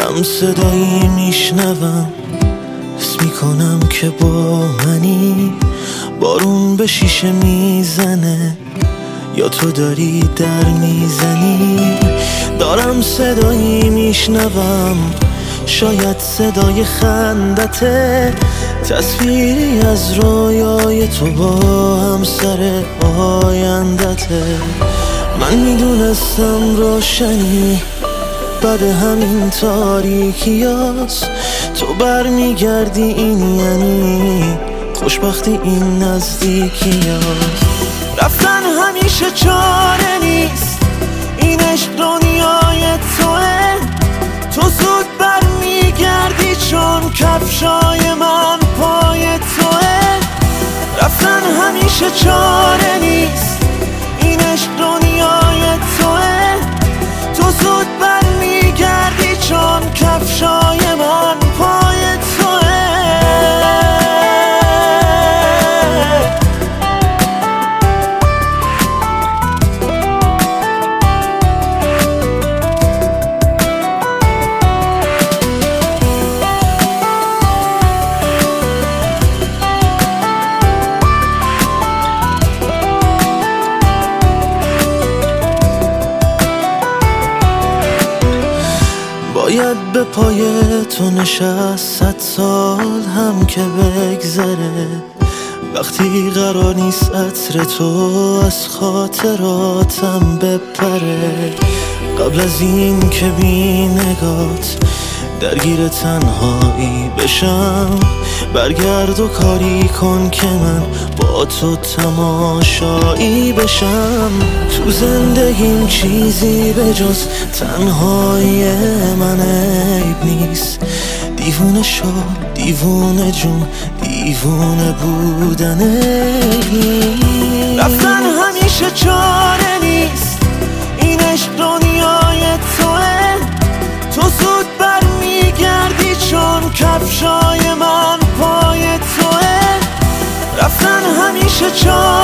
هم صدایی میشنوم، حس میکنم که با منی. بارون به شیشه میزنه یا تو داری در میزنی. دارم صدایی میشنوم، شاید صدای خندته، تصویری از رویای تو با همسر آیندته. من میدونستم روشنی بعد همین تاریکیاست، تو برمیگردی این یعنی خوشبختی این نزدیکیاست. رفتن همیشه چاره نیست، این عشق دنیای توه، تو زود برمیگردی چون کفشای من پای توه. رفتن همیشه چاره نیست، این عشق دنیای توه، تو زود برمیگردی چون کفشای من پای توه. باید به پای تو نشست 100 سال هم که بگذره، وقتی قرار نیست عطر تو از خاطراتم بپره. قبل از این که بی نگات درگیر تنهایی بشم، برگرد و کاری کن که من با تو تماشایی بشم. تو زندگیم چیزی به جز تنهایی من عیب نیست، دیوونه شو دیوونه جون، دیوونه بودن عیب نیست. رفتن همیشه چاره نیست، این عشق دنیای توه، تو زود برمیگردی چون کفشای من پای توه. رفتن همیشه چاره